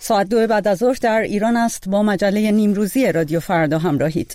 ساعت 2 بعد از ظهر در ایران است. با مجله نیمروزی رادیو فردا همراهید.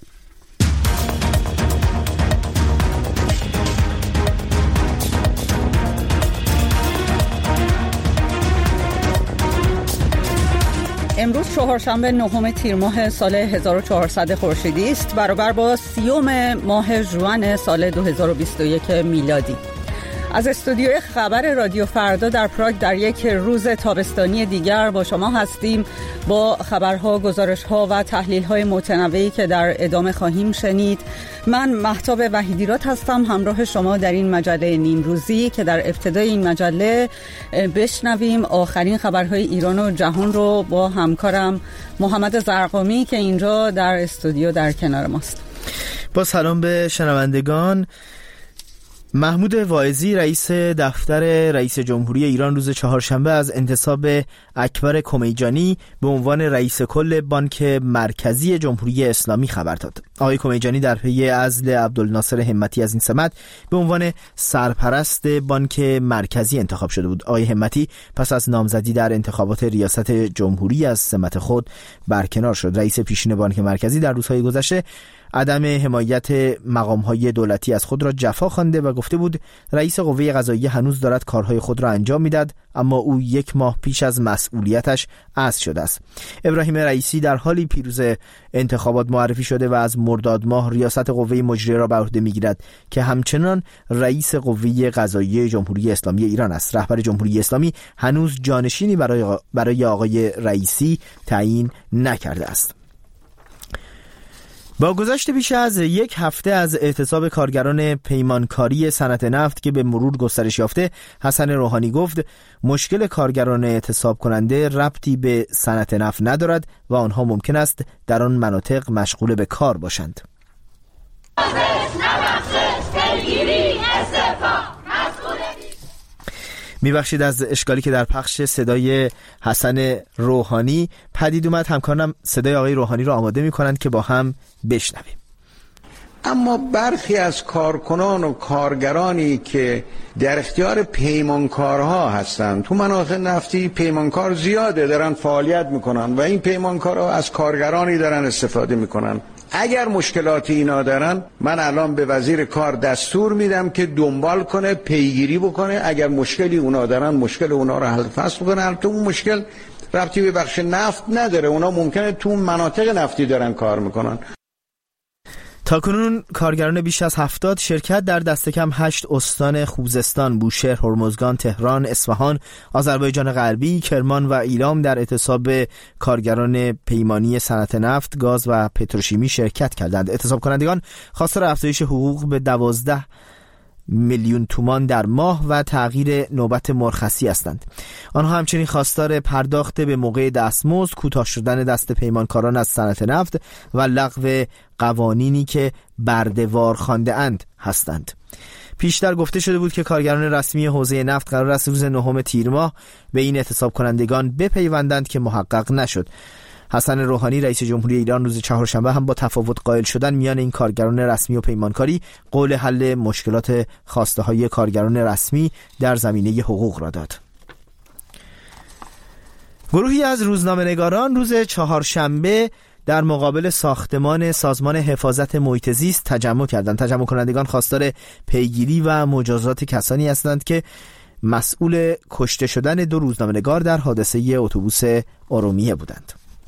امروز چهارشنبه 9 تیر ماه سال 1400 خورشیدی است، برابر با 30 ماه ژوئن سال 2021 میلادی. از استودیوی خبر رادیو فردا در پراگ در یک روز تابستانی دیگر با شما هستیم، با خبرها، گزارشها و تحلیل‌های متنوعی که در ادامه خواهیم شنید. من مهتاب وحیدیراد هستم، همراه شما در این مجله نیمروزی که در ابتدای این مجله بشنویم آخرین خبرهای ایران و جهان رو با همکارم محمد زرقامی که اینجا در استودیو در کنار ماست. با سلام به شنوندگان. محمود واعظی رئیس دفتر رئیس جمهوری ایران روز چهارشنبه از انتصاب اکبر کمیجانی به عنوان رئیس کل بانک مرکزی جمهوری اسلامی خبر داد. آقای کمیجانی در پی عزل عبدالناصر همتی از این سمت به عنوان سرپرست بانک مرکزی انتخاب شده بود. آقای همتی پس از نامزدی در انتخابات ریاست جمهوری از سمت خود برکنار شد. رئیس پیشین بانک مرکزی در روزهای گذشته عدم حمایت مقام‌های دولتی از خود را جفا خوانده و گفته بود رئیس قوه قضاییه هنوز دارد کارهای خود را انجام می‌دهد، اما او 1 ماه پیش از مسئولیتش عزل شده است. ابراهیم رئیسی در حالی پیروز انتخابات معرفی شده و از مرداد ماه ریاست قوه مجریه را بر عهده می‌گیرد که همچنان رئیس قوه قضاییه جمهوری اسلامی ایران است. رهبر جمهوری اسلامی هنوز جانشینی برای آقای رئیسی تعیین نکرده است. با گذشت بیش از 1 هفته از اعتصاب کارگران پیمانکاری صنعت نفت که به مرور گسترش یافته، حسن روحانی گفت مشکل کارگران اعتصاب کننده ربطی به صنعت نفت ندارد و آنها ممکن است در آن مناطق مشغول به کار باشند. میبخشید از اشکالی که در پخش صدای حسن روحانی پدید اومد. همکارانم صدای آقای روحانی رو آماده میکنند که با هم بشنویم. اما برخی از کارکنان و کارگرانی که در اختیار پیمانکارها هستند، تو مناطق نفتی پیمانکار زیاده دارن فعالیت میکنن و این پیمانکارها از کارگرانی دارن استفاده میکنن. اگر مشکلاتی اینا دارن، من الان به وزیر کار دستور میدم که دنبال کنه، پیگیری بکنه. اگر مشکلی اونا دارن، مشکل اونا رو حل فصل بکنه. البته اون مشکل ربطی به بخش نفت نداره، اونا ممکنه تو مناطق نفتی دارن کار میکنن. تاکنون کارگران بیش از 70 شرکت در دست کم 8 استان خوزستان، بوشهر، هرمزگان، تهران، اصفهان، آذربایجان غربی، کرمان و ایلام در اعتصاب کارگران پیمانی صنعت نفت، گاز و پتروشیمی شرکت کردند. اعتصاب کنندگان خواستار افزایش حقوق به 12 میلیون تومان در ماه و تغییر نوبت مرخصی هستند. آنها همچنین خواستار پرداخت به موقع دستمزد، کوتاه شدن دست پیمانکاران از صنعت نفت و لغو قوانینی که برده‌وار خوانده اند هستند. پیشتر گفته شده بود که کارگران رسمی حوزه نفت قرار است روز 9 تیر ماه به این اعتصاب کنندگان بپیوندند که محقق نشد. حسن روحانی رئیس جمهوری ایران روز چهارشنبه هم با تفاوت قائل شدن میان این کارگران رسمی و پیمانکاری قول حل مشکلات خواسته های کارگران رسمی در زمینه حقوق را داد. گروهی از روزنامه‌نگاران روز چهارشنبه در مقابل ساختمان سازمان حفاظت محیط زیست تجمع کردند. تجمع کنندگان خواستار پیگیری و مجازات کسانی هستند که مسئول کشته شدن 2 روزنامه‌نگار در حادثه اتوبوس ارومیه بودند.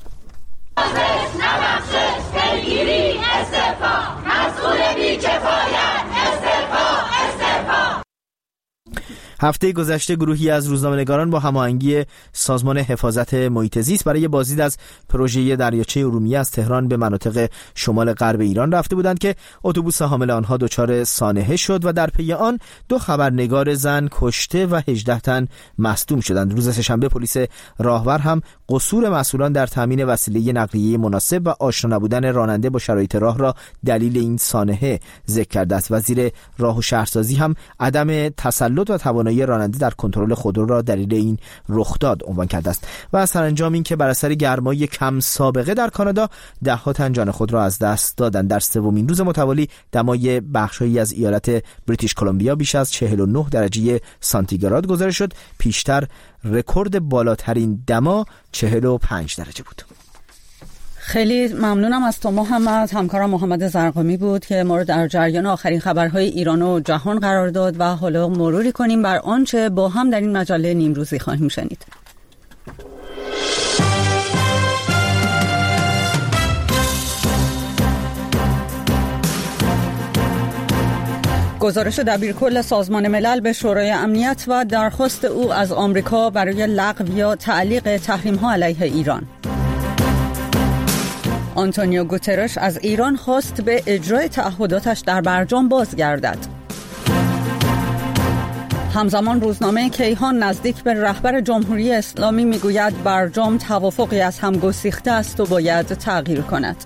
هفته گذشته گروهی از روزنامه‌نگاران با هماهنگی سازمان حفاظت محیط زیست برای بازدید از پروژه دریاچه ارومیه از تهران به مناطق شمال غرب ایران رفته بودند که اتوبوس حامل آنها دچار سانحه شد و در پی آن 2 خبرنگار زن کشته و 18 تن مصدوم شدند. روز سه‌شنبه پلیس راهور هم قصور مسئولان در تامین وسیله نقلیه مناسب و آشنا نبودن راننده با شرایط راه را دلیل این سانحه ذکر کرده است. وزیر راه و شهرسازی هم عدم تسلط و توانایی توانایی راننده در کنترل خودرو را دلیل این رخداد عنوان کرده است و سرانجام این که بر اثر گرمای کم سابقه در کانادا ده‌ها تن جان خود را از دست دادند. در سومین روز متوالی دمای بخش‌هایی از ایالت بریتیش کلمبیا بیش از 49 درجه سانتیگراد گزارش شد. پیشتر رکورد بالاترین دما 45 درجه بود. خیلی ممنونم از تو محمد. همکارم محمد زرقامی بود که ما رو در جریان آخرین خبرهای ایران و جهان قرار داد و حالا مروری کنیم بر آنچه با هم در این مجله نیمروزی خواهیم شنید. گزارش دبیرکل سازمان ملل به شورای امنیت و درخواست او از آمریکا برای لغو یا تعلیق تحریم‌ها علیه ایران. آنتونیو گوترش از ایران خواست به اجرای تعهداتش در برجام بازگردد. همزمان روزنامه کیهان نزدیک به رهبر جمهوری اسلامی میگوید برجام توافقی از هم گسیخته است و باید تغییر کند.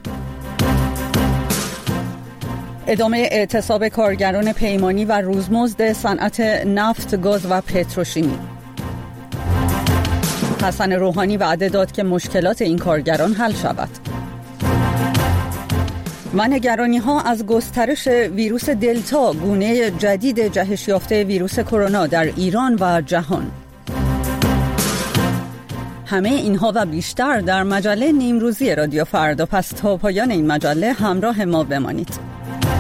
ادامه اعتصاب کارگران پیمانی و روزمزد صنعت نفت، گاز و پتروشیمی. حسن روحانی وعده داد که مشکلات این کارگران حل شود. و نگرانی‌ها از گسترش ویروس دلتا، گونه جدید جهش یافته ویروس کرونا در ایران و جهان. همه اینها و بیشتر در مجله نیمروزی رادیو فردا. پس تا پایان این مجله همراه ما بمانید.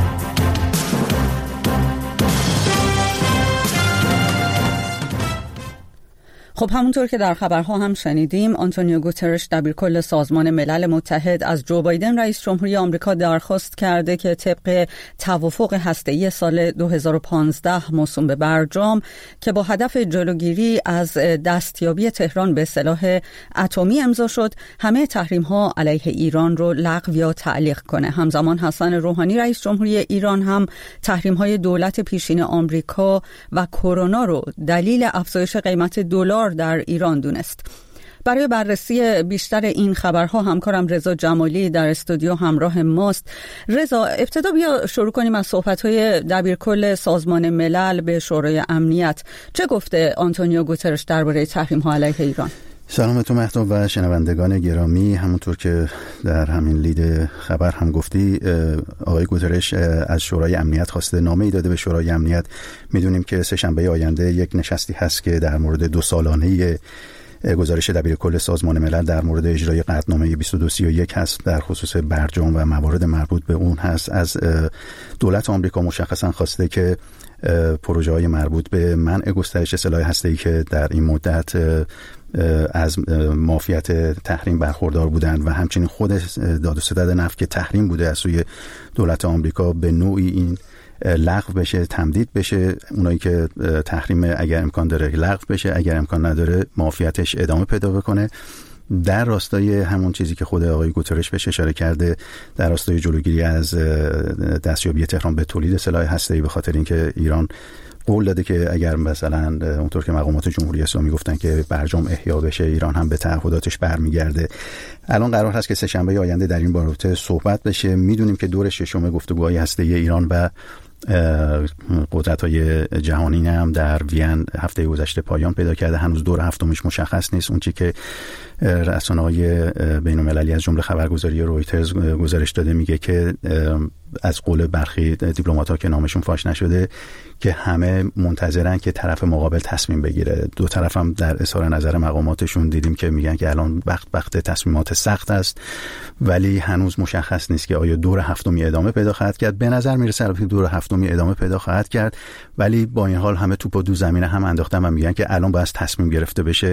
خب همونطور که در خبرها هم شنیدیم، آنتونیو گوترش دبیرکل سازمان ملل متحد از جو بایدن رئیس جمهوری آمریکا درخواست کرده که طبق توافق هسته‌ای سال 2015 موسوم به برجام که با هدف جلوگیری از دستیابی تهران به سلاح اتمی امضا شد، همه تحریم‌ها علیه ایران رو لغو یا تعلیق کنه. همزمان حسن روحانی رئیس جمهوری ایران هم تحریم‌های دولت پیشین آمریکا و کرونا رو دلیل افزایش قیمت دلار در ایران دونست. برای بررسی بیشتر این خبرها همکارم رضا جمالی در استودیو همراه ماست. رضا، ابتدا بیا شروع کنیم از صحبت‌های دبیرکل سازمان ملل به شورای امنیت. چه گفته آنتونیو گوترش درباره تحریم‌ها علیه ایران؟ سلام تو مهتاب و شنوندگان گرامی. همونطور که در همین لید خبر هم گفتی، آقای گوترش از شورای امنیت خواسته نامه‌ای داده به شورای امنیت. میدونیم که سه‌شنبه آینده یک نشستی هست که در مورد 2 سالانه گزارش دبیرکل سازمان ملل در مورد اجرای قطعنامه 2231 هست، در خصوص برجام و موارد مربوط به اون هست. از دولت آمریکا مشخصا خواسته که پروژه‌های مربوط به منع گسترش سلاح هسته‌ای که در این مدت از معافیت تحریم برخوردار بودند و همچنین خود داد و ستد نفت که تحریم بوده از سوی دولت آمریکا به نوعی این لغو بشه، تمدید بشه. اونایی که تحریم اگر امکان داره لغو بشه، اگر امکان نداره معافیتش ادامه پیدا بکنه، در راستای همون چیزی که خود آقای گوترش بهش اشاره کرده، در راستای جلوگیری از دستیابی تهران به تولید سلاح هسته‌ای، به خاطر اینکه ایران قول داده که اگر مثلا اونطور که مقامات جمهوری اسلامی گفتن که برجام احیا بشه، ایران هم به تعهداتش برمیگرده. الان قرار هست که سه‌شنبه آینده در این باره صحبت بشه. میدونیم که دور ششم گفتگوهای هسته‌ای ایران و قدرت‌های جهانی هم در وین هفته گذشته پایان پیدا کرده. هنوز دور هفتمش مشخص نیست. اون چیزی که رسانه‌های بین‌المللی از جمله خبرگزاری رویترز گزارش داده میگه که از قول برخی دیپلمات‌ها که نامشون فاش نشده که همه منتظرن که طرف مقابل تصمیم بگیره. دو طرف هم در اظهار نظر مقاماتشون دیدیم که میگن که الان وقت تصمیمات سخت است، ولی هنوز مشخص نیست که آیا دور هفتمی ادامه پیدا خواهد کرد. به نظر میرسه البته دور هفتمی ادامه پیدا خواهد کرد، ولی با این حال همه توپو دو زمینه هم انداختن و میگن که الان باید تصمیم گرفته بشه.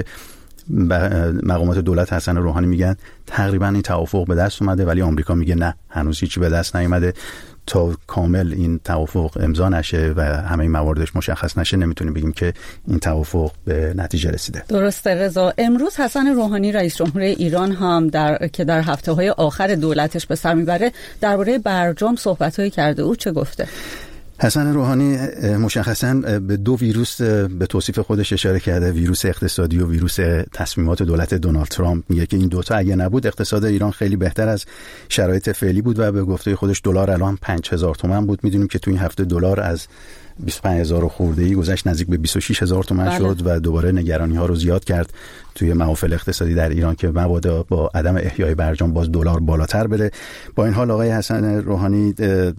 مقامات دولت حسن روحانی میگن تقریبا این توافق به دست اومده، ولی آمریکا میگه نه، هنوز هیچی به دست نیومده. تا کامل این توافق امضا نشه و همه مواردش مشخص نشه نمیتونیم بگیم که این توافق به نتیجه رسیده. درسته رضا. امروز حسن روحانی رئیس جمهوری ایران هم در هفته‌های آخر دولتش به سر میبره درباره برجام صحبت‌هایی کرده. او چه گفته؟ حسن روحانی مشخصاً به 2 ویروس به توصیف خودش اشاره کرده، ویروس اقتصادی و ویروس تصمیمات دولت دونالد ترامپ. میگه که این دوتا اگه نبود اقتصاد ایران خیلی بهتر از شرایط فعلی بود و به گفته خودش دلار الان 5000 تومان بود. میدونیم که تو این هفته دلار از 25000 خورده‌ای گذشت نزدیک به 26000 تومان شد و دوباره نگرانی‌ها رو زیاد کرد توی محافل اقتصادی در ایران که مبادا با عدم احیای برجام باز دلار بالاتر بره. با این حال آقای حسن روحانی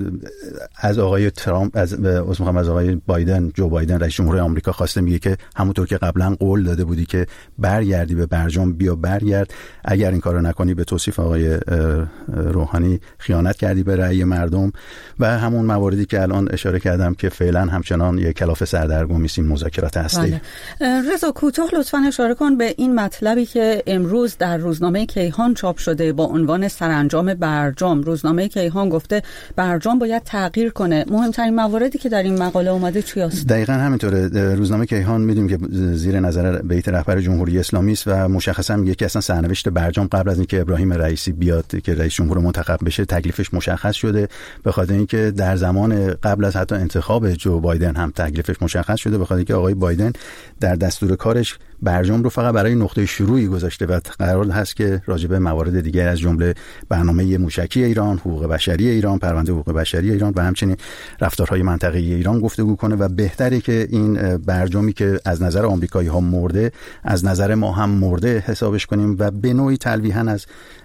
از آقای ترامپ از آقای بایدن، جو بایدن رئیس جمهور آمریکا خواسته، میگه که همونطور که قبلا قول داده بودی که برگردی به برجام، بیا برگرد، اگر این کارو نکنی به توصیف آقای روحانی خیانت کردی به رأی مردم و همون مواردی که الان اشاره کردم که فعلا همچنان یک کلاف سردرگمی است این مذاکرات هسته‌ای. رضا کوتاه لطفاً اشاره کن به این مطلبی که امروز در روزنامه کیهان چاپ شده با عنوان سرانجام برجام. روزنامه کیهان گفته برجام باید تغییر کنه. مهمترین مواردی که در این مقاله اومده چی است؟ دقیقاً همینطوره. روزنامه کیهان میدونیم که زیر نظر بیت رهبر جمهوری اسلامی است و مشخصا میگه که اصلا سرنوشت برجام قبل از اینکه ابراهیم رئیسی بیاد که رئیس جمهور منتخب بشه تکلیفش مشخص شده، به خاطر اینکه در زمان قبل از حتی انتخاب جو بایدن هم تکلیفش مشخص شده، به خاطر اینکه آقای بایدن در دستور کارش برجام رو فقط برای نقطه شروعی گذاشته و قرار هست که راجع به موارد دیگر از جمله برنامه موشکی ایران، حقوق بشری ایران، پرونده حقوق بشری ایران و همچنین رفتارهای منطقه‌ای ایران گفتگو کنه و بهتره که این برجامی که از نظر آمریکایی‌ها مرده از نظر ما هم مرده حسابش کنیم و به نوعی تلویحاً از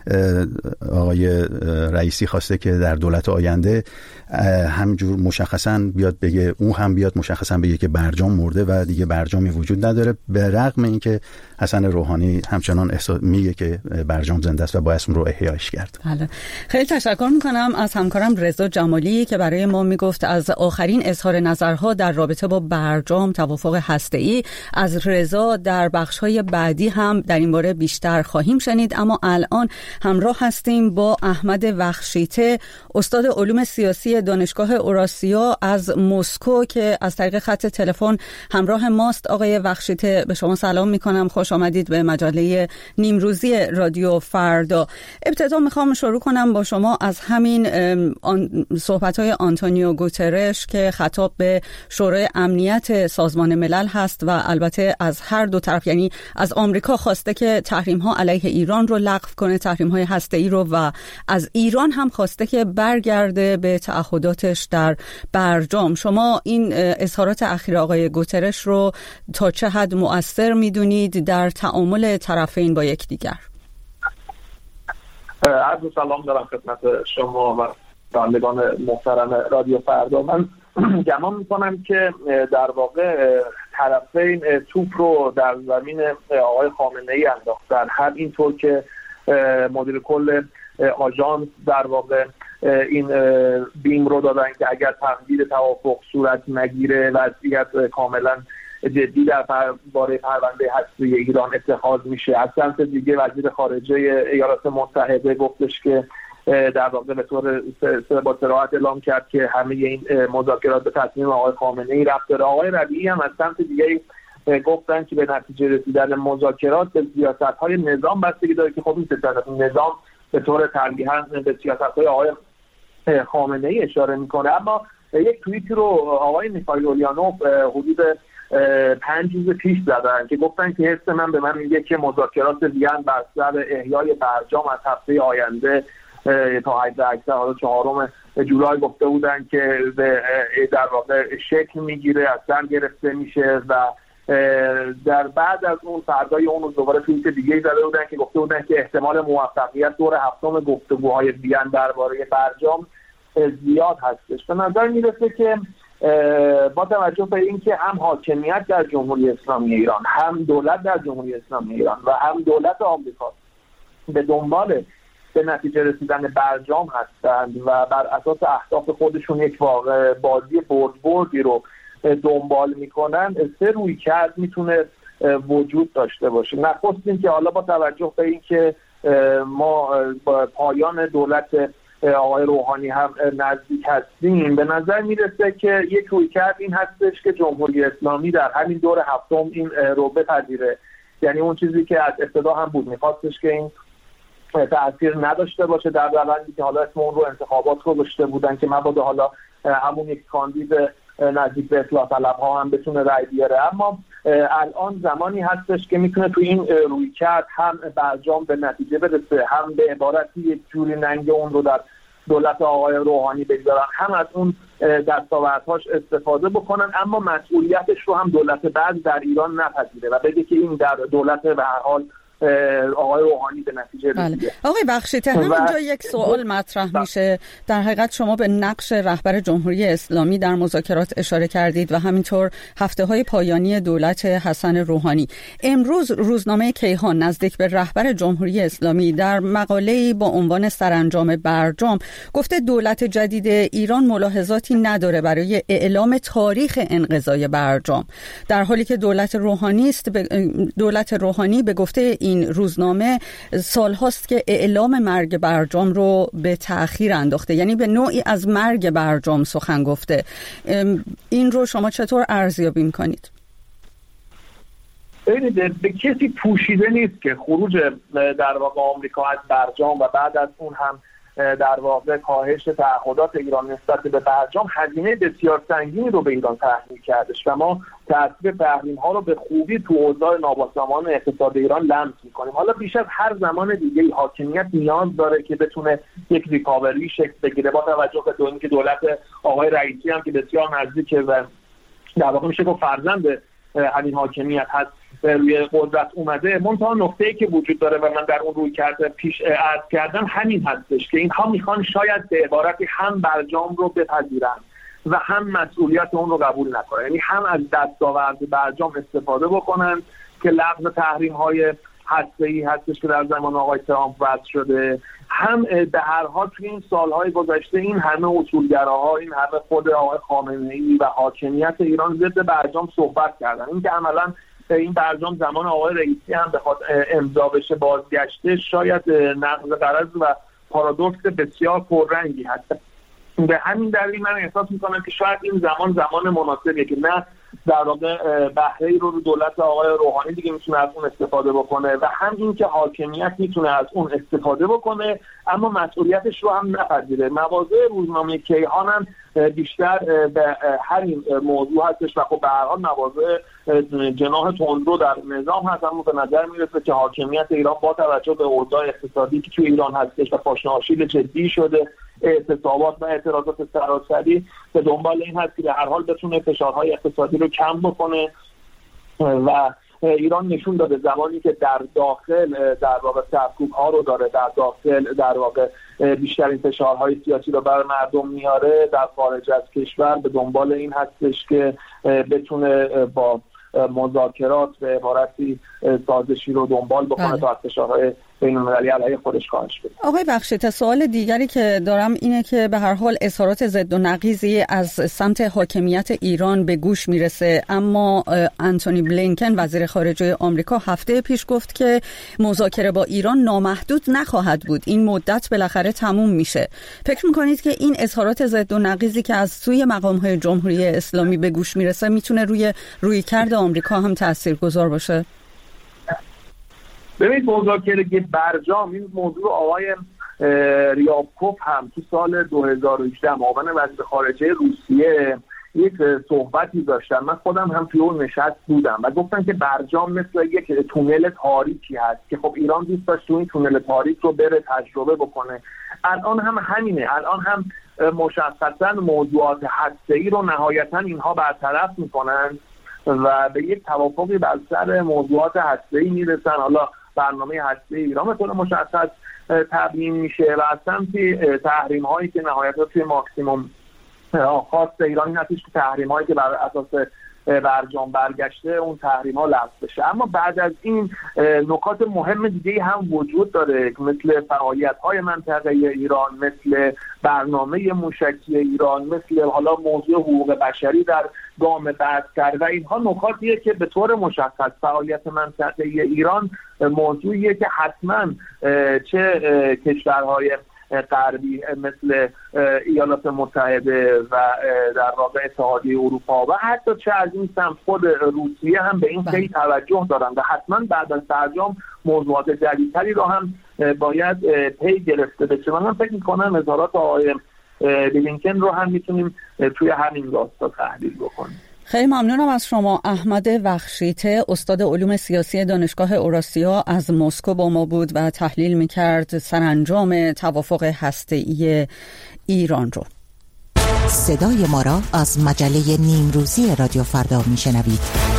آقای رئیسی خواسته که در دولت آینده همجور مشخصاً بیاد بگه، او هم بیاد مشخصاً بگه که برجام مرده و دیگه برجامی وجود نداره، به رغم اینکه حسن روحانی همچنان میگه که برجام زنده است و باید اون رو احیاش کرد. بله. خیلی تشکر میکنم از همکارم رضا جمالی که برای ما میگفت از آخرین اظهار نظرها در رابطه با برجام توافق هسته‌ای. از رضا در بخش‌های بعدی هم در این باره بیشتر خواهیم شنید، اما الان همراه هستیم با احمد وخشیته، استاد علوم سیاسی دانشگاه اوراسیا از مسکو که از طریق خط تلفن همراه ماست. آقای وخشیته به شما سلام میکنم، خوش آمدید به مجله نیمروزی رادیو فردا. ابتدا میخوام شروع کنم با شما از همین صحبت‌های آنتونیو گوترش که خطاب به شورای امنیت سازمان ملل هست و البته از هر دو طرف، یعنی از آمریکا خواسته که تحریم‌ها علیه ایران رو لغو کنه، تحریم‌های هسته‌ای رو، و از ایران هم خواسته که برگرده به تعهداتش در برجام. شما این اظهارات اخیر آقای گوترش رو تا چه حد مؤثر میدونید در تعامل طرفین با یکدیگر؟ عرض سلام دارم خدمت شما و شنوندگان محترم رادیو فردا. من گمان میکنم که در واقع طرفین توپ رو در زمین آقای خامنه‌ای انداختن، هم اینطور که مدیر کل آژانس در واقع این بیم رو دادن که اگر تمدید توافق صورت نگیره وضعیت کاملا جدی درباره پرونده هسته ایران اتخاذ میشه. از سمت دیگه وزیر خارجه ایالات متحده گفتش که در واقع به طور با صراحت اعلام کرد که همه این مذاکرات به تصمیم آقای خامنه‌ای ربط داره. آقای ربیعی هم از سمت دیگه گفتن که به نتیجه رسیدن مذاکرات به سیاست‌های نظام بستگی داره که خب این نظام به طور تلویحاً به سیاست‌های آقای خامنه‌ای اشاره میکنه. اما یک توییتی رو آقای میخائیل اوليانوف حدود 5 روز پیش زدن که گفتن که حس من به من میگه که مذاکرات وین بر سر احیای برجام از هفته آینده تا حد اکثر حالا 4 جولای گفته بودن که در واقع شکل میگیره، از سر گرفته میشه و در بعد از اون فردای اون دوباره توییت دیگه زده بودن که گفته بودن که احتمال موفقیت دور هفتم گفتگوهای وین درباره برجام زیاد هستش. به نظر میرسه که با توجه به اینکه هم حاکمیت در جمهوری اسلامی ایران، هم دولت در جمهوری اسلامی ایران و هم دولت آمریکا به دنبال به نتیجه رسیدن برجام هستند و بر اساس اهداف خودشون یک واقع بازی بردی رو دنبال میکنن، 3 رویکرد میتونه وجود داشته باشه. نخست این که حالا با توجه به اینکه ما با پایان دولت آقای روحانی هم نزدیک هستیم، به نظر میرسه که یک رویکرد این هستش که جمهوری اسلامی در همین دور هفتم این رو بپذیره. یعنی اون چیزی که از ابتدا هم بود، میخواستش که این تأثیر نداشته باشه در روندی که حالا اسم اون رو انتخابات رو گذاشته بودن که مبادا حالا همون یک کاندید نزدیک به اصلاح طلب‌ها هم بتونه رأی بیاره. اما الان زمانی هستش که میتونه تو این رویکرد هم برجام به نتیجه برسه، هم به عبارتی یک جوری ننگ اون رو در دولت آقای روحانی بگذارن، هم از اون دستاوردهاش استفاده بکنن، اما مسئولیتش رو هم دولت بعد در ایران نپذیره و بگه که این در دولت به هر حال آقای روحانی به نتیجه رسیده. آقای بخشیده، همینجا یک سوال مطرح میشه. در حقیقت شما به نقش رهبر جمهوری اسلامی در مذاکرات اشاره کردید و همینطور هفته‌های پایانی دولت حسن روحانی. امروز روزنامه کیهان نزدیک به رهبر جمهوری اسلامی در مقاله‌ای با عنوان سرانجام برجام گفته دولت جدید ایران ملاحظاتی نداره برای اعلام تاریخ انقضای برجام، در حالی که دولت روحانی به گفته این روزنامه سال هاست که اعلام مرگ برجام رو به تأخیر انداخته، یعنی به نوعی از مرگ برجام سخن گفته. این رو شما چطور ارزیابی می‌کنید؟ به کسی پوشیده نیست که خروج در واقع آمریکا از برجام و بعد از اون هم در واقع کاهش تعهدات ایران نسبت به برجام هزینه بسیار سنگینی رو به ایران تحمیل کردش و ما تاثیر تحریم ها رو به خوبی تو اوضاع نابسامان اقتصاد ایران لمس می‌کنیم. حالا بیش از هر زمان دیگه حاکمیت نیاز داره که بتونه یک ریکاوری شکل بگیره، با توجه به اینکه دولت آقای رئیسی هم که بسیار نزدیکه و در واقع میشه که فرزند همین حاکمیت هست روی قدرت اومده. منتها نکته‌ای که وجود داره و من در اون روی کرده پیش عرض کردم همین هستش که اینها میخوان شاید به عبارتی هم برجام رو بپذیرن و هم مسئولیت اون رو قبول نکنن، یعنی هم از دستاورد برجام استفاده بکنن که لغو تحریم‌های هسته‌ای هستش که در زمان آقای ترامپ وضع شده، هم به هر حال توی این سالهای گذشته این همه اصولگراها، این همه خود آقای خامنه‌ای و حاکمیت ایران ضد برجام صحبت کردن. این که عملاً این برجام زمان آقای رئیسی هم بخواد امضا بشه بازگشته، شاید نقض قرارداد و پارادوکس بسیار پررنگی هست. به همین دلیل من احساس میکنم که شاید این زمان مناسبیه که نه در واقع بهره‌ای رو دولت آقای روحانی دیگه میتونه از اون استفاده بکنه و هم این که حاکمیت میتونه از اون استفاده بکنه اما مسئولیتش رو هم نپذیره. مواضع روزنامه کیهان هم بیشتر به همین موضوع هستش و خب به هر حال مواضع جناح تندرو در نظام هست، اما به نظر میرسه که حاکمیت ایران با توجه به اوضاع اقتصادی که توی ایران هستش و پاشنه‌آشیل جدی شده، اعتصابات و اعتراضات سراسری، به دنبال این هست که به هر حال بتونه فشارهای اقتصادی رو کم بکنه و ایران نشون داده زمانی که در داخل در واقع سرکوب‌ها رو داره، در داخل در واقع بیشترین فشارهای سیاسی رو بر مردم میاره، در خارج از کشور به دنبال این هستش که بتونه با مذاکرات به عبارتی سازشی رو دنبال بکنه تا از فشارهای بین‌المللی علیه خودش کاهش بده. آقای بخشیده، سوال دیگری که دارم اینه که به هر حال اظهارات ضد و نقیضی از سمت حاکمیت ایران به گوش میرسه، اما آنتونی بلینکن وزیر خارجه آمریکا هفته پیش گفت که مذاکره با ایران نامحدود نخواهد بود، این مدت بالاخره تموم میشه. فکر میکنید که این اظهارات ضد و نقیضی که از سوی مقام‌های جمهوری اسلامی به گوش میرسه میتونه رویکرد آمریکا هم تاثیرگذار باشه؟ ببینید مذاکره برجام این موضوع آقای ریابکوف هم تو سال 2018 معاون وزیر خارجه روسیه یک صحبتی داشتن. من خودم هم توی اون نشست بودم و گفتن که برجام مثل یک تونل تاریکی هست که خب ایران دوست داشت تو این تونل تاریک رو بره تجربه بکنه. الان هم همینه، الان هم مشخصا موضوعات هسته‌ای رو نهایتا اینها برطرف میکنن و به یک توافقی بر سر موضوعات هسته‌ای میرسن. حالا برنامه هسته‌ای ایران به طور مشخص تبیین میشه و از سمتی تحریم هایی که نهایتا توی ماکسیموم خواست ایرانی هستش که تحریم هایی که بر اساس برجام برگشته اون تحریم ها لغو بشه. اما بعد از این نکات مهم دیگه هم وجود داره مثل فعالیت های منطقه ایران، مثل برنامه موشکی ایران، مثل حالا موضوع حقوق بشری در گام بعد کرد و اینها نکاتیه که به طور مشخص فعالیت منطقه ایران موضوعیه که حتما چه کشورهای غربی مثل ایالات متحده و در واقع اتحادیه اروپا و حتی چه از این سمت خود روسیه هم به این خیلی توجه دارن و حتما بعد از برجام موضوعات جدیدتری رو هم باید پی گرفته بشه. من فکر می‌کنم اظهارات آقای بلینکن رو هم میتونیم توی همین راستا تحلیل بکنیم. خیلی ممنونم از شما. احمد وخشیته، استاد علوم سیاسی دانشگاه اوراسیا از مسکو با ما بود و تحلیل می‌کرد سرانجام توافق هسته‌ای ایران رو. صدای ما را از مجله نیمروزی رادیو فردا میشنوید.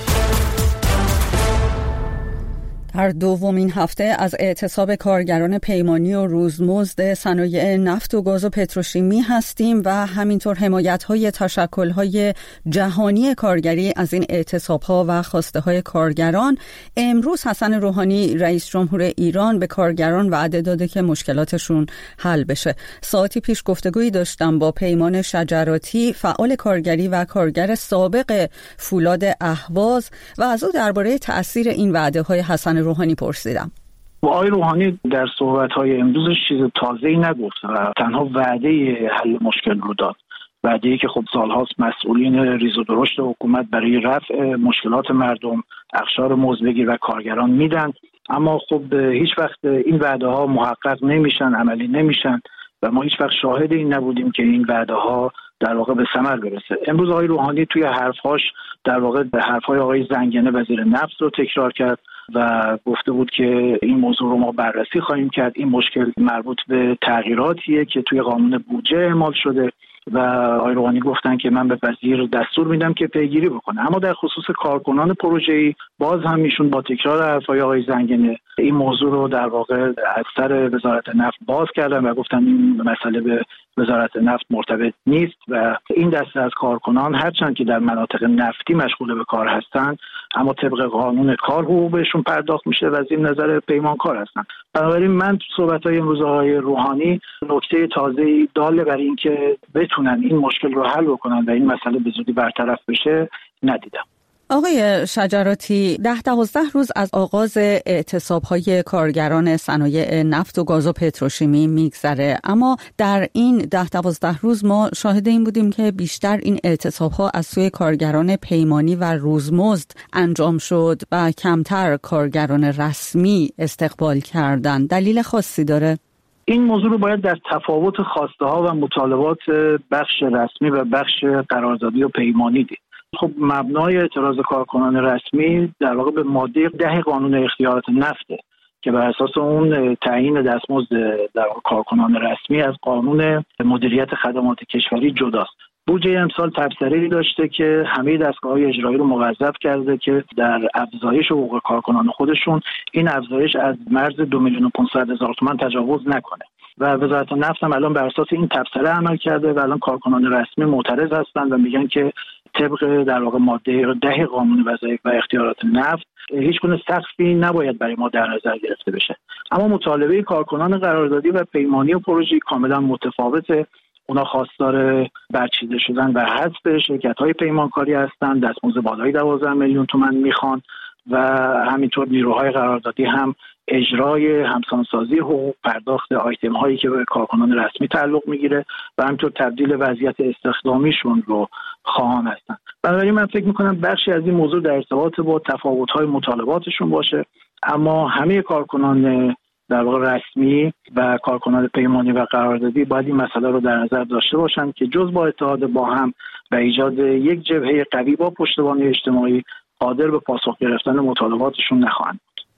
در دومین هفته از اعتصاب کارگران پیمانی و روزمزد صنایع نفت و گاز و پتروشیمی هستیم و همینطور حمایت‌های تشکل‌های جهانی کارگری از این اعتصاب‌ها و خواسته‌های کارگران. امروز حسن روحانی رئیس جمهور ایران به کارگران وعده داده که مشکلاتشون حل بشه. ساعتی پیش گفتگویی داشتم با پیمان شجراتی، فعال کارگری و کارگر سابق فولاد اهواز و از او درباره تأثیر این وعده‌های حسن روحانی پرسیدم. آقای روحانی در صحبت‌های امروزش چیز تازه‌ای نگفت و تنها وعده حل مشکل رو داد. وعده‌ای که خب سال‌هاست مسئولین ریز و درشت حکومت برای رفع مشکلات مردم، اقشار مزدبگیر و کارگران میدن، اما خب هیچ وقت این وعده‌ها محقق نمیشن، عملی نمیشن و ما هیچ وقت شاهد این نبودیم که این وعده‌ها در واقع به ثمر برسه. امروز آقای روحانی توی حرف‌هاش در واقع حرف‌های آقای زنگنه وزیر نفت رو تکرار کرد و گفته بود که این موضوع رو ما بررسی خواهیم کرد. این مشکل مربوط به تغییراتیه که توی قانون بودجه اعمال شده و آقای روحانی گفتن که من به وزیر دستور میدم که پیگیری بکنه. اما در خصوص کارکنان پروژه‌ای باز هم ایشون با تکرار حرفای آقای زنگنه این موضوع رو در واقع از سر وزارت نفت باز کردن و گفتن این مسئله به وزارت نفت مرتبط نیست و این دسته از کارکنان هرچند که در مناطق نفتی مشغول به کار هستند اما طبق قانون کار حقوق بهشون پرداخت میشه و از این نظر پیمانکار هستن. بنابراین من صحبت‌های امروز آقای روحانی نکته تازه‌ای داله بر این که بتونن این مشکل رو حل بکنن و این مسئله به زودی برطرف بشه ندیدم. آقای شجراتی، 10-12 روز از آغاز اعتصاب‌های کارگران صنایع نفت و گاز و پتروشیمی میگذره، اما در این 10-12 روز ما شاهد این بودیم که بیشتر این اعتصاب‌ها از سوی کارگران پیمانی و روزمزد انجام شد و کمتر کارگران رسمی استقبال کردند. دلیل خاصی داره؟ این موضوع رو باید در تفاوت خواسته‌ها و مطالبات بخش رسمی و بخش قراردادی و پیمانی دید. خب مبنای اعتراض کارکنان رسمی در واقع به ماده 10 قانون اختیارات نفته که بر اساس اون تعیین دستمزد در کارکنان رسمی از قانون مدیریت خدمات کشوری جداست. بودجه امسال تبصره‌ای داشته که همه دستگاه‌های اجرایی رو موظف کرده که در افزایش حقوق کارکنان خودشون این افزایش از مرز 2,500,000 تومان تجاوز نکنه و وزارت نفت هم الان بر اساس این تبصره عمل کرده و الان کارکنان رسمی معترض هستند و میگن که طبق در واقع ماده 10 قانون وظایف و اختیارات نفت هیچگونه سقفی نباید برای ما در نظر گرفته بشه. اما مطالبه کارکنان قراردادی و پیمانی و پروژه‌ای کاملا متفاوته. اونا خواستار برچیده شدن و حذف شرکت‌های پیمانکاری هستند، دستمزد بالای 12 میلیون تومان میخوان و همینطور نیروهای قراردادی هم اجرای همسانسازی حقوق، پرداخت آیتم هایی که به کارکنان رسمی تعلق میگیره و همینطور تبدیل وضعیت استخدامیشون رو خواهان هستن. بنابراین من فکر میکنم بخشی از این موضوع در ارتباط با تفاوت‌های مطالباتشون باشه، اما همه کارکنان در واقع رسمی و کارکنان پیمانی و قراردادی باید این مسئله رو در نظر داشته باشند که جز با اتحاد با هم و ایجاد یک جبهه قوی با پشتوانه اجتماعی قادر به پاسخ گرفتن مطالباتشون نخواهند.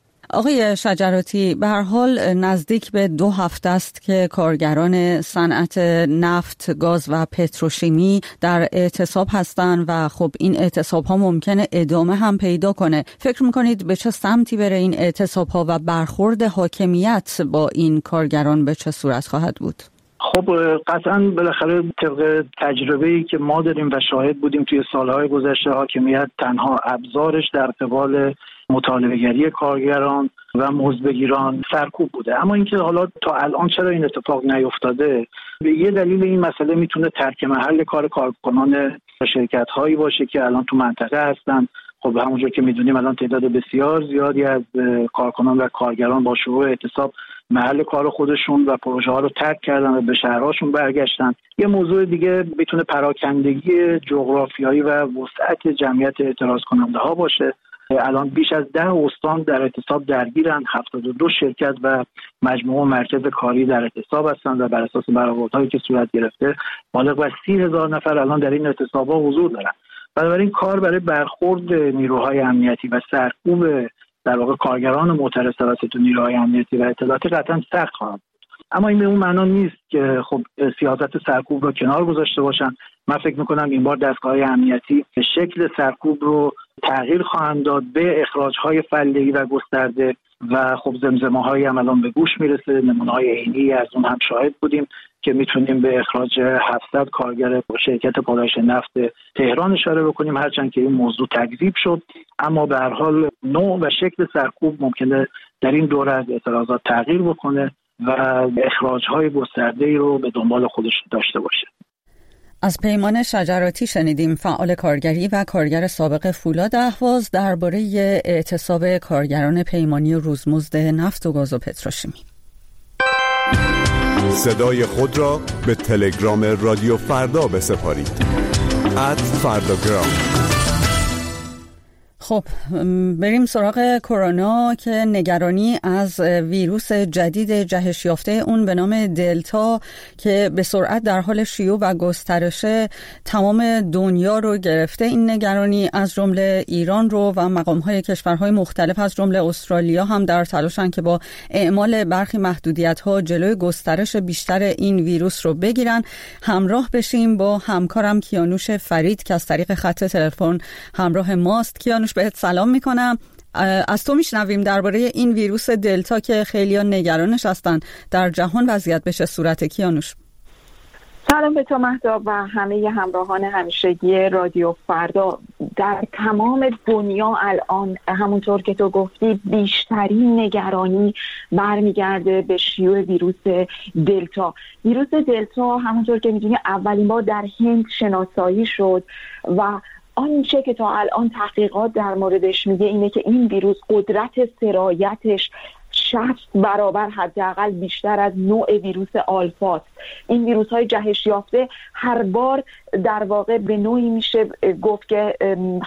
آقای شجراتی، به هر حال نزدیک به 2 هفته است که کارگران صنعت نفت، گاز و پتروشیمی در اعتصاب هستند و خب این اعتصاب ها ممکنه ادامه هم پیدا کنه. فکر میکنید به چه سمتی بره این اعتصاب ها و برخورد حاکمیت با این کارگران به چه صورت خواهد بود؟ خب قطعاً بالاخره طبق تجربه‌ای که ما داریم و شاهد بودیم توی سالهای گذشته، حاکمیت تنها ابزارش در قبال مطالبه‌گری کارگران و مزدبگیران سرکوب بوده. اما اینکه حالا تا الان چرا این اتفاق نیفتاده، یه دلیل این مسئله میتونه ترک محل کار کارکنان شرکت‌هایی باشه که الان تو منطقه هستن. خب همونجور که میدونیم الان تعداد بسیار زیادی از کارکنان و کارگران با شروع اعتصاب محل کار خودشون و پروژه ها رو ترک کردن و به شهرهاشون برگشتن. یه موضوع دیگه میتونه پراکندگی جغرافیایی و وسعت جمعیت اعتراض کننده ها باشه. الان بیش از 10 استان در اعتصاب درگیرن، 72 شرکت و مجموعه مرکز کاری در اعتصاب هستند و بر اساس برآوردهایی که صورت گرفته بالغ بر 30,000 نفر الان در این اعتصاب‌ها حضور دارن. بنابراین کار برای برخورد نیروهای امنیتی و سرکوب در واقع کارگران معترض توسط نیروهای امنیتی و اطلاعاتی قطعا سخت خواهد بود. اما این به اون معنا نیست که خب سیاست سرکوب رو کنار گذاشته باشن. من فکر میکنم این بار دستگاه‌های امنیتی شکل سرکوب رو تغییر خواهند داد به اخراج‌های فله‌ای و گسترده و خب زمزمه‌هایی هم الان به گوش میرسه. نمونه‌های عینی از اون هم شاهد بودیم که میتونیم به اخراج 700 کارگر شرکت پالایش نفت تهران اشاره بکنیم، هرچند که این موضوع تکذیب شد. اما به هر حال نوع و شکل سرکوب ممکنه در این دوره از اعتراضات تغییر بکنه و اخراج‌های گسترده‌ای رو به دنبال خودش داشته باشه. از پیمان شجراتی شنیدیم، فعال کارگری و کارگر سابق فولاد اهواز، درباره اعتصاب کارگران پیمانی و روزمزد نفت و گاز و پتروشیمی. صدای خود را به تلگرام رادیو فردا بسپارید. @فرداگرام. خب بریم سراغ کرونا که نگرانی از ویروس جدید جهش یافته اون به نام دلتا که به سرعت در حال شیوع و گسترش تمام دنیا رو گرفته. این نگرانی از جمله ایران رو و مقام‌های کشورهای مختلف از جمله استرالیا هم در تلاشن که با اعمال برخی محدودیت‌ها جلوی گسترش بیشتر این ویروس رو بگیرن. همراه بشیم با همکارم کیانوش فرید که از طریق خط تلفن همراه ماست. کیانوش بهت سلام میکنم. از تو میشنویم درباره این ویروس دلتا که خیلی‌ها نگرانش هستن. در جهان وضعیت بشه صورت کیانوش. سلام به تو مهتاب و همه همراهان همیشگی رادیو فردا. در تمام دنیا الان همونطور که تو گفتی بیشترین نگرانی برمیگرده به شیوع ویروس دلتا. ویروس دلتا همونطور که میدونی اولین بار در هند شناسایی شد و آنچه که تا الان تحقیقات در موردش میگه اینه که این ویروس قدرت سرایتش 60 برابر حداقل بیشتر از نوع ویروس آلفاست. این ویروس های جهش یافته هر بار در واقع به نوعی میشه گفت که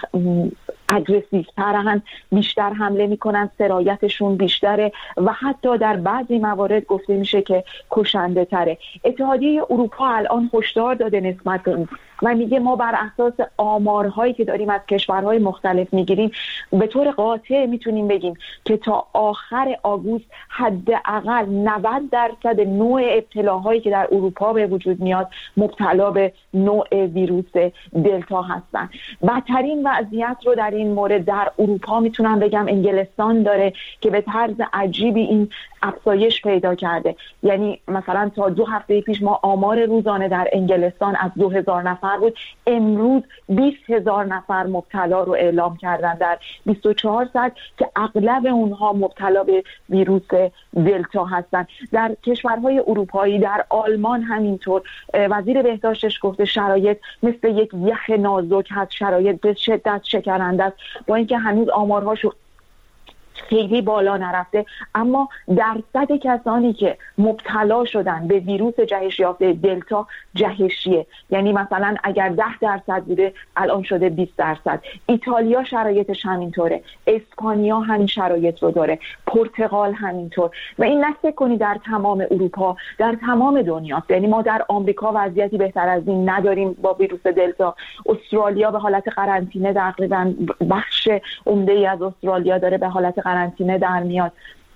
اگریسیو ترن، بیشتر حمله میکنن، سرایتشون بیشتره و حتی در بعضی موارد گفته میشه که کشنده تره. اتحادیه اروپا الان هشدار داده نسبت به این و میگه ما بر اساس آمارهایی که داریم از کشورهای مختلف میگیریم به طور قاطع میتونیم بگیم که تا آخر آگوست حداقل 90% نوع ابتلاهایی که در اروپا به وجود میاد مبتلا به نوع ویروس دلتا هستن. بدترین وضعیت رو در این مورد در اروپا میتونم بگم انگلستان داره که به طرز عجیبی این افزایش پیدا کرده. یعنی مثلا تا 2 هفته پیش ما آمار روزانه در انگلستان از 2000 نفر بود، امروز 20,000 نفر مبتلا رو اعلام کردن در 24 ساعت که اغلب اونها مبتلا به ویروس دلتا هستن. در کشورهای اروپایی، در آلمان همینطور، وزیر بهداشتش گفته شرایط مثل یک یخ نازک هست، شرایط به شدت شکننده است. با اینکه هنوز آمارهاشو خیلی بالا نرفته، اما درصد کسانی که مبتلا شدن به ویروس جهش یافته دلتا جهشیه. یعنی مثلا اگر 10% بوده الان شده 20%. ایتالیا شرایطش همینطوره، اسپانیا همین شرایط رو داره، پرتغال همینطور. و این نفکر کنی در تمام اروپا، در تمام دنیا. یعنی ما در آمریکا وضعیتی بهتر از این نداریم با ویروس دلتا. استرالیا به حالت قرنطینه، تقریبا بخش عمده‌ای از استرالیا داره به حالت قرنطینه در میاد.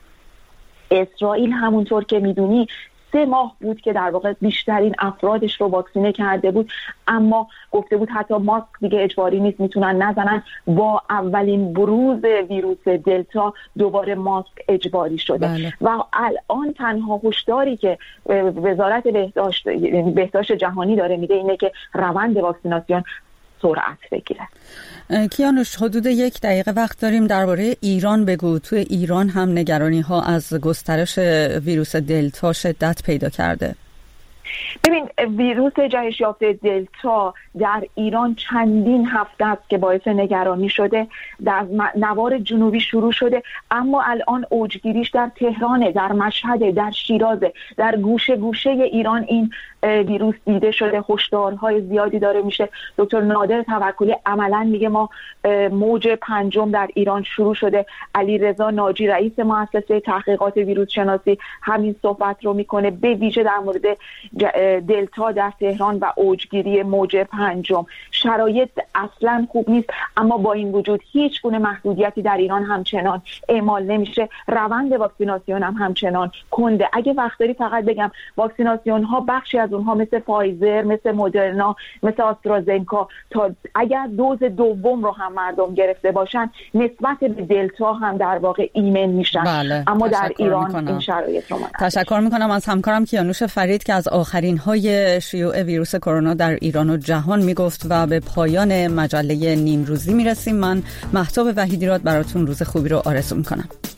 اسرائیل همونطور که میدونی 3 ماه بود که در واقع بیشترین افرادش رو واکسینه کرده بود، اما گفته بود حتی ماسک دیگه اجباری نیست، میتونن نزنن. با اولین بروز ویروس دلتا دوباره ماسک اجباری شده. بله. و الان تنها هشداری که وزارت بهداشت جهانی داره میده اینه که روند واکسیناسیون سرعت بگیره. کیانوش حدود 1 دقیقه وقت داریم. درباره ایران بگو. توی ایران هم نگرانی ها از گسترش ویروس دلتا شدت پیدا کرده. ببین، ویروس جهش یافته دلتا در ایران چندین هفته است که باعث نگرانی شده. در نوار جنوبی شروع شده، اما الان اوجگیریش در تهران، در مشهد، در شیراز، در گوشه گوشه ایران این ویروس دیده شده. هشدارهای زیادی داره میشه. دکتر نادر توکلی عملا میگه ما موج 5 در ایران شروع شده. علیرضا ناجی رئیس مؤسسه تحقیقات ویروس شناسی همین صحبت رو میکنه، به ویژه در مورد دلتا در تهران و اوجگیری موج 5. شرایط اصلا خوب نیست، اما با این وجود هیچ گونه محدودیتی در ایران همچنان اعمال نمیشه. روند واکسیناسیون هم همچنان کنده. اگه وقت داری فقط بگم واکسیناسیون ها بخشی از اونها مثل فایزر، مثل مدرنا، مثل آسترازنکا تا اگر دوز دوم رو هم مردم گرفته باشن نسبت به دلتا هم در واقع ایمن میشن. بله. اما در ایران این شرایط رو تشکر میکنم از همکارم کیانوش فرید که از آخرین های شیوع ویروس کرونا در ایران و جهان میگفت و به پایان مجله نیمروزی میرسیم. من مهتاب وحیدی راد براتون روز خوبی رو آرزو میکنم.